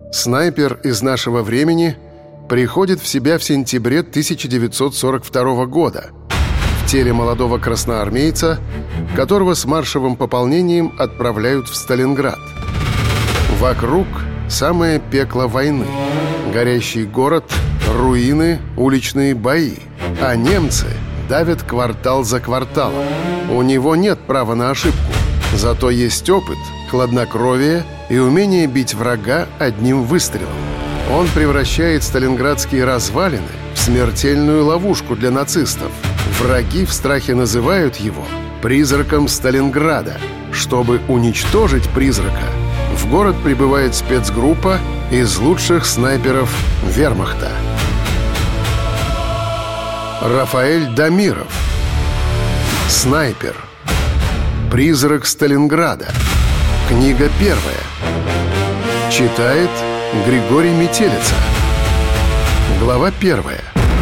Снайпер из нашего времени приходит в себя в сентябре 1942 года в теле молодого красноармейца, которого с маршевым пополнением отправляют в Сталинград. Вокруг самое пекло войны. Горящий город, руины, уличные бои. А немцы давят квартал за кварталом. У него нет права на ошибку. Зато есть опыт, хладнокровие и умение бить врага одним выстрелом. Он превращает сталинградские развалины в смертельную ловушку для нацистов. Враги в страхе называют его «призраком Сталинграда». Чтобы уничтожить призрака, в город прибывает спецгруппа из лучших снайперов вермахта. Рафаэль Дамиров. Снайпер. Призрак Сталинграда. Книга первая. Читает Григорий Метелица. Глава первая.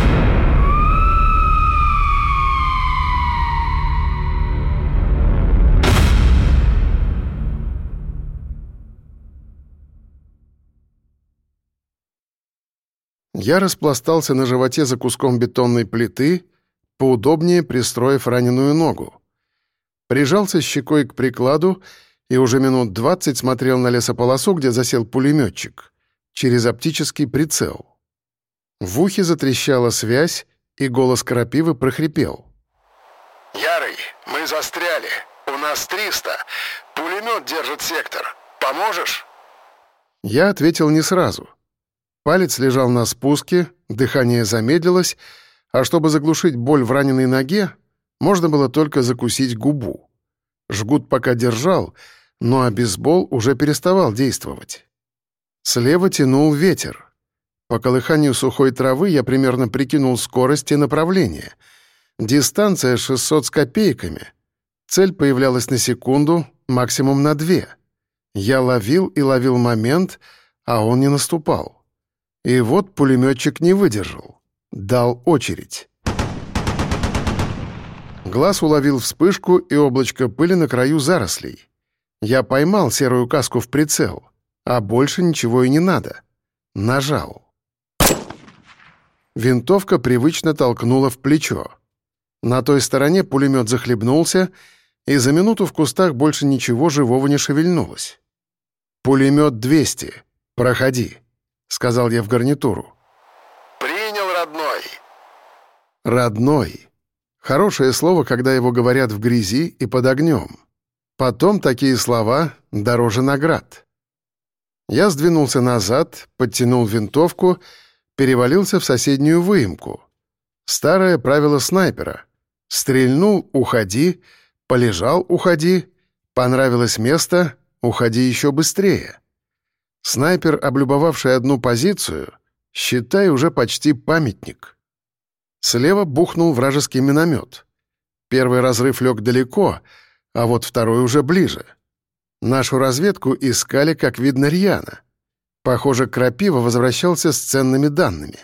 Я распластался на животе за куском бетонной плиты, поудобнее пристроив раненую ногу. Прижался щекой к прикладу и уже минут 20 смотрел на лесополосу, где засел пулеметчик, через оптический прицел. В ухе затрещала связь, и голос Крапивы прохрипел. «Ярый, мы застряли. У нас 300. Пулемет держит сектор. Поможешь?» Я ответил не сразу. Палец лежал на спуске, дыхание замедлилось, а чтобы заглушить боль в раненой ноге, можно было только закусить губу. Жгут пока держал, но обезбол уже переставал действовать. Слева тянул ветер. По колыханию сухой травы я примерно прикинул скорость и направление. Дистанция 600 с копейками. Цель появлялась на секунду, максимум на 2. Я ловил и ловил момент, а он не наступал. И вот пулеметчик не выдержал. Дал очередь. Глаз уловил вспышку и облачко пыли на краю зарослей. Я поймал серую каску в прицел, а больше ничего и не надо. Нажал. Винтовка привычно толкнула в плечо. На той стороне пулемет захлебнулся, и за минуту в кустах больше ничего живого не шевельнулось. «Пулемет 200. Проходи», — сказал я в гарнитуру. «Принял, родной». «Родной». Хорошее слово, когда его говорят в грязи и под огнем. Потом такие слова дороже наград. Я сдвинулся назад, подтянул винтовку, перевалился в соседнюю выемку. Старое правило снайпера. Стрельнул — уходи, полежал — уходи, понравилось место — уходи еще быстрее. Снайпер, облюбовавший одну позицию, считай, уже почти памятник. Слева бухнул вражеский миномет. Первый разрыв лег далеко, а вот второй уже ближе. Нашу разведку искали, как видно, рьяно. Похоже, Крапива возвращался с ценными данными.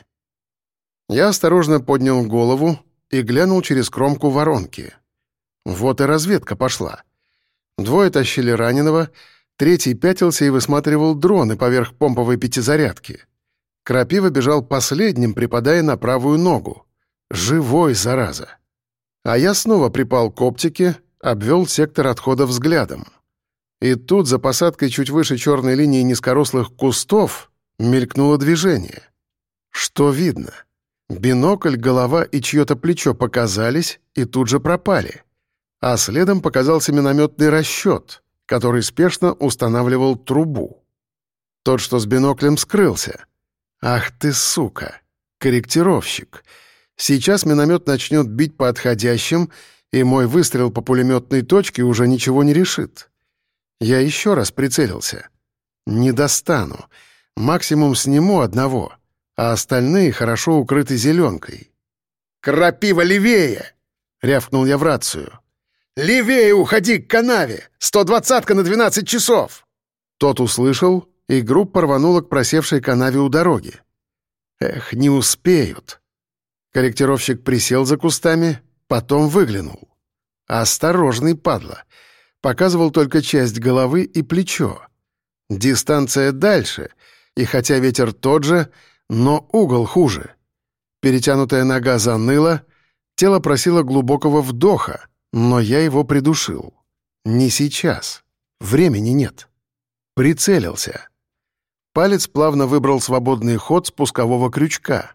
Я осторожно поднял голову и глянул через кромку воронки. Вот и разведка пошла. Двое тащили раненого, третий пятился и высматривал дроны поверх помповой пятизарядки. Крапива бежал последним, припадая на правую ногу. Живой, зараза. А я снова припал к оптике, обвел сектор отхода взглядом. И тут, за посадкой чуть выше черной линии низкорослых кустов, мелькнуло движение. Что видно? Бинокль, голова и чье-то плечо показались и тут же пропали. А следом показался минометный расчет, который спешно устанавливал трубу. Тот, что с биноклем, скрылся. Ах ты, сука! Корректировщик! Сейчас миномет начнет бить по отходящим, и мой выстрел по пулеметной точке уже ничего не решит. Я еще раз прицелился. Не достану. Максимум сниму одного, а остальные хорошо укрыты зеленкой. «Крапива, левее!» — рявкнул я в рацию. «Левее уходи к канаве! 120-ка на 12 часов!» Тот услышал, и группа рванула к просевшей канаве у дороги. Эх, не успеют. Корректировщик присел за кустами, потом выглянул. Осторожный падла. Показывал только часть головы и плечо. Дистанция дальше, и хотя ветер тот же, но угол хуже. Перетянутая нога заныла, тело просило глубокого вдоха, но я его придушил. Не сейчас. Времени нет. Прицелился. Палец плавно выбрал свободный ход спускового крючка.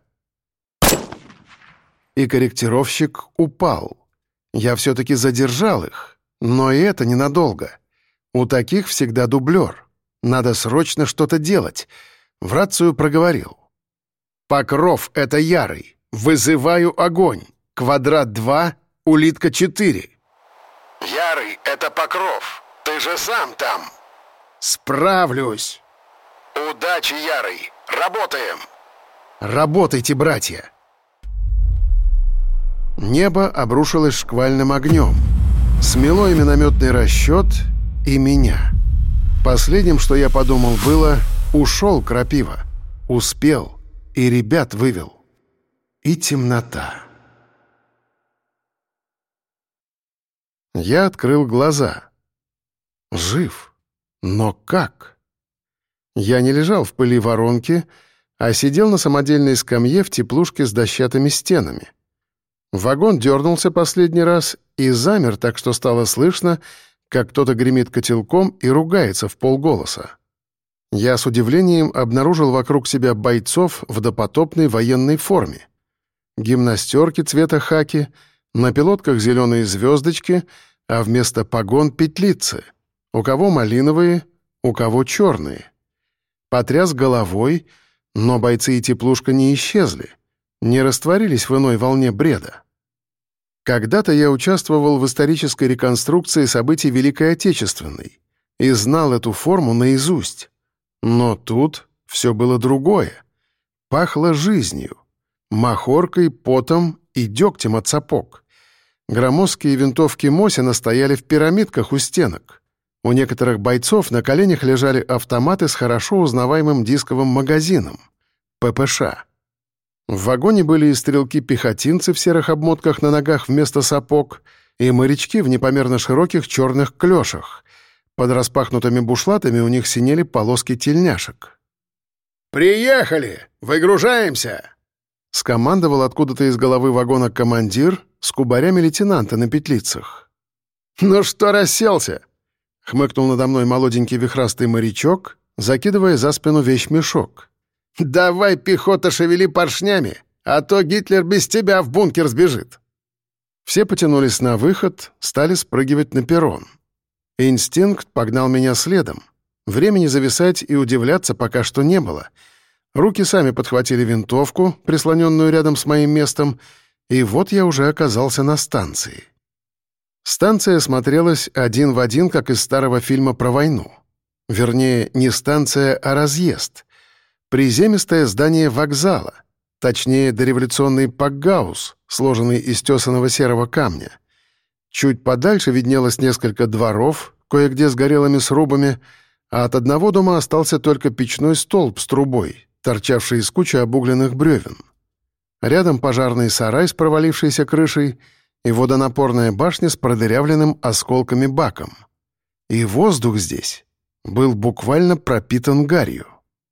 И корректировщик упал. Я все-таки задержал их, но и это ненадолго. У таких всегда дублер. Надо срочно что-то делать. В рацию проговорил. «Покров — это Ярый. Вызываю огонь. Квадрат 2, улитка 4». Ярый, это Покров. Ты же сам там. «Справлюсь». Удачи, Ярый. Работаем. «Работайте, братья». Небо обрушилось шквальным огнем. Смело и минометный расчет, и меня. Последним, что я подумал, было: ушел крапива. Успел. И ребят вывел. И темнота. Я открыл глаза. Жив. Но как? Я не лежал в пыли воронки, а сидел на самодельной скамье в теплушке с дощатыми стенами. Вагон дернулся последний раз и замер, так что стало слышно, как кто-то гремит котелком и ругается в полголоса. Я с удивлением обнаружил вокруг себя бойцов в допотопной военной форме. Гимнастерки цвета хаки, на пилотках зеленые звездочки, а вместо погон — петлицы. У кого малиновые, у кого черные. Потряс головой, но бойцы и теплушка не исчезли, не растворились в иной волне бреда. Когда-то я участвовал в исторической реконструкции событий Великой Отечественной и знал эту форму наизусть. Но тут все было другое. Пахло жизнью, махоркой, потом и дегтем от сапог. Громоздкие винтовки Мосина стояли в пирамидках у стенок. У некоторых бойцов на коленях лежали автоматы с хорошо узнаваемым дисковым магазином — ППШ. В вагоне были и стрелки-пехотинцы в серых обмотках на ногах вместо сапог, и морячки в непомерно широких черных клешах. Под распахнутыми бушлатами у них синели полоски тельняшек. «Приехали! Выгружаемся!» — скомандовал откуда-то из головы вагона командир с кубарями лейтенанта на петлицах. «Ну что расселся?» — хмыкнул надо мной молоденький вихрастый морячок, закидывая за спину вещмешок. «Давай, пехота, шевели поршнями, а то Гитлер без тебя в бункер сбежит». Все потянулись на выход, стали спрыгивать на перрон. Инстинкт погнал меня следом. Времени зависать и удивляться пока что не было. Руки сами подхватили винтовку, прислоненную рядом с моим местом, и вот я уже оказался на станции. Станция смотрелась один в один, как из старого фильма про войну. Вернее, не станция, а разъезд. Приземистое здание вокзала, точнее, дореволюционный пакгаус, сложенный из тесаного серого камня. Чуть подальше виднелось несколько дворов, кое-где с горелыми срубами, а от одного дома остался только печной столб с трубой, торчавший из кучи обугленных бревен. Рядом пожарный сарай с провалившейся крышей и водонапорная башня с продырявленным осколками баком. И воздух здесь был буквально пропитан гарью.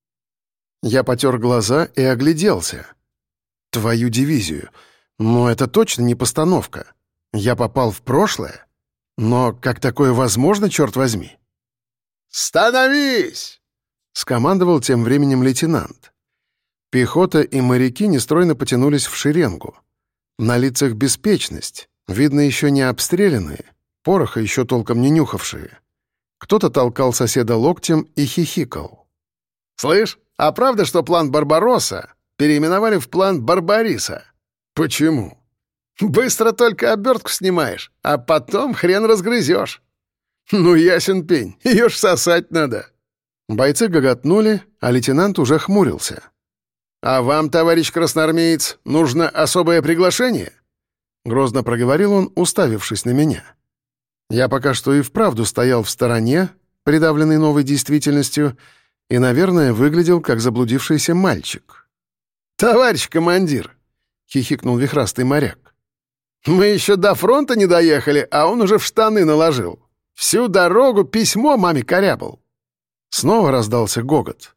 Я потер глаза и огляделся. Твою дивизию. Но это точно не постановка. Я попал в прошлое? Но как такое возможно, черт возьми? «Становись!» — скомандовал тем временем лейтенант. Пехота и моряки нестройно потянулись в шеренгу. На лицах беспечность, видно, еще не обстрелянные, пороха еще толком не нюхавшие. Кто-то толкал соседа локтем и хихикал. «Слышь, а правда, что план Барбаросса переименовали в план Барбариса?» «Почему?» «Быстро только обертку снимаешь, а потом хрен разгрызешь». «Ну, ясен пень, ее ж сосать надо». Бойцы гоготнули, а лейтенант уже хмурился. «А вам, товарищ красноармеец, нужно особое приглашение?» Грозно проговорил он, уставившись на меня. Я пока что и вправду стоял в стороне, придавленный новой действительностью, и, наверное, выглядел как заблудившийся мальчик. «Товарищ командир!» — хихикнул вихрастый моряк. «Мы еще до фронта не доехали, а он уже в штаны наложил. Всю дорогу письмо маме корябал». Снова раздался гогот.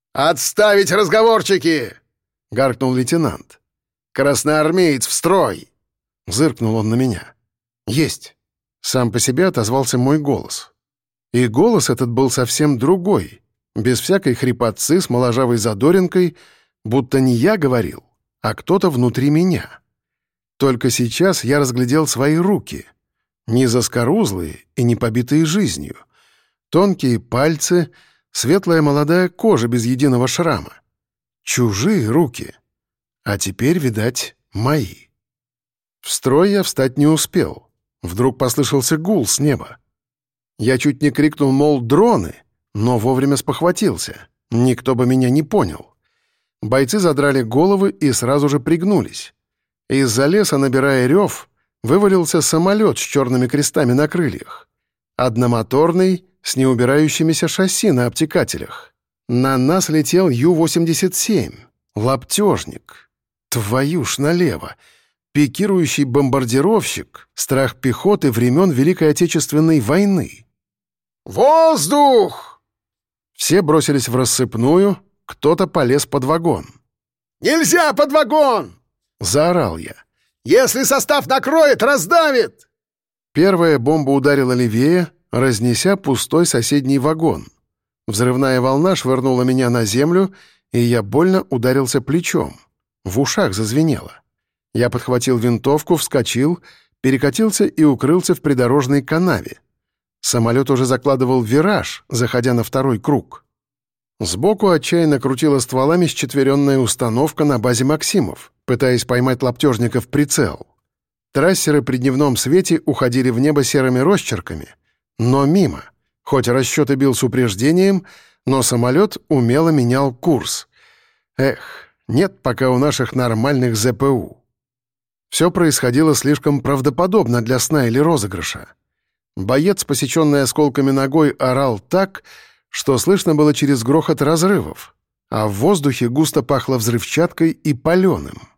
«Отставить разговорчики!» — гаркнул лейтенант. «Красноармеец в строй!» — зыркнул он на меня. «Есть!» — сам по себе отозвался мой голос. И голос этот был совсем другой, без всякой хрипотцы, с моложавой задоринкой, будто не я говорил, а кто-то внутри меня. Только сейчас я разглядел свои руки, не заскорузлые и не побитые жизнью, тонкие пальцы, светлая молодая кожа без единого шрама. Чужие руки. А теперь, видать, мои. В строй я встать не успел. Вдруг послышался гул с неба. Я чуть не крикнул, мол, дроны, но вовремя спохватился. Никто бы меня не понял. Бойцы задрали головы и сразу же пригнулись. Из-за леса, набирая рев, вывалился самолет с черными крестами на крыльях. Одномоторный, с неубирающимися шасси на обтекателях. На нас летел Ю-87, лаптежник. Твою ж налево! Пикирующий бомбардировщик, страх пехоты времен Великой Отечественной войны. «Воздух!» Все бросились в рассыпную, кто-то полез под вагон. «Нельзя под вагон!» — заорал я. «Если состав накроет, раздавит!» Первая бомба ударила левее, разнеся пустой соседний вагон. Взрывная волна швырнула меня на землю, и я больно ударился плечом. В ушах зазвенело. Я подхватил винтовку, вскочил, перекатился и укрылся в придорожной канаве. Самолет уже закладывал вираж, заходя на второй круг. Сбоку отчаянно крутила стволами счетверенная установка на базе «Максимов», пытаясь поймать лаптежника в прицел. Трассеры при дневном свете уходили в небо серыми росчерками, но мимо. Хоть расчет и бил с упреждением, но самолет умело менял курс. Эх, нет пока у наших нормальных ЗПУ. Все происходило слишком правдоподобно для сна или розыгрыша. Боец, посеченный осколками ногой, орал так, что слышно было через грохот разрывов, а в воздухе густо пахло взрывчаткой и паленым.